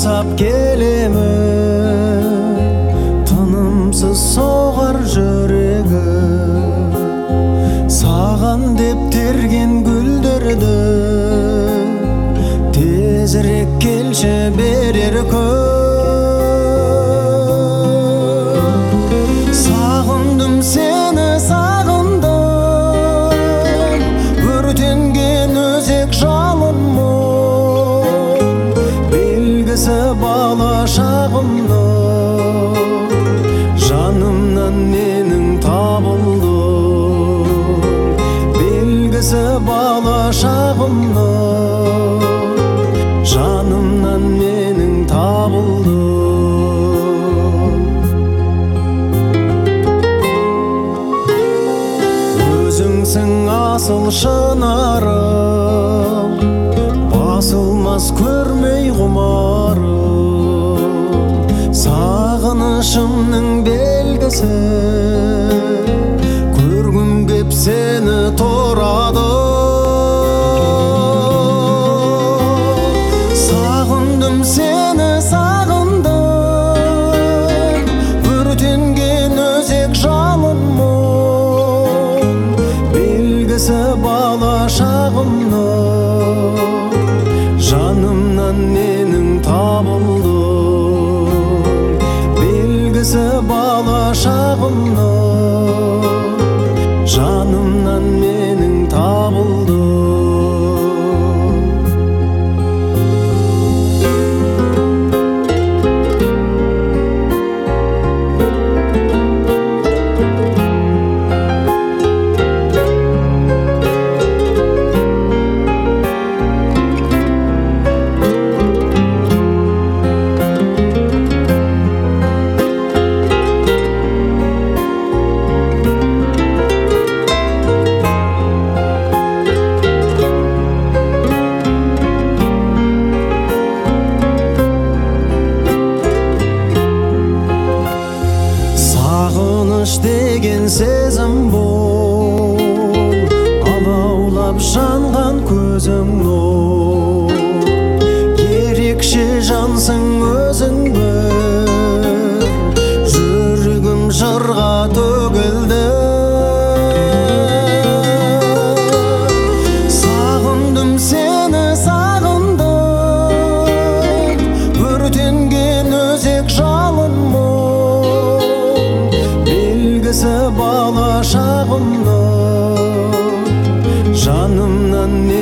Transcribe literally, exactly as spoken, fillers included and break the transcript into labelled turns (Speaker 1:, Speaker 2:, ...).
Speaker 1: аңсап келемін, тынымсыз соғар жүрегім, саған деп терген гүлдерді тезірек келші берер күн. Сағындым сені, сағындым, өртенген өзек жалынмын, белгісі бала шағымның, жанымнан менің табылды, белгісі бала шағымның, жанымнан менің табылды. Өзіңсің асыл шынарым, басылмас көрмей құмарым, сағынышымның белгісі, көргім кеп сені тұрады. Сағындым сені, сағындым, өртенген өзек жалынмын, белгісі бала шағымның, жанымнан менің табылды, белгісі бала шағымның, жанымнан менің табылды. Сағыныш деген сезім бұл, алаулап жанған көзің нұр, ерекше жансың өзің бір, жүрегім жырға төгілді. Сағындым сені, сағындым, өртенген өзек жалынмын, белгісі бала шағымның, жанымнан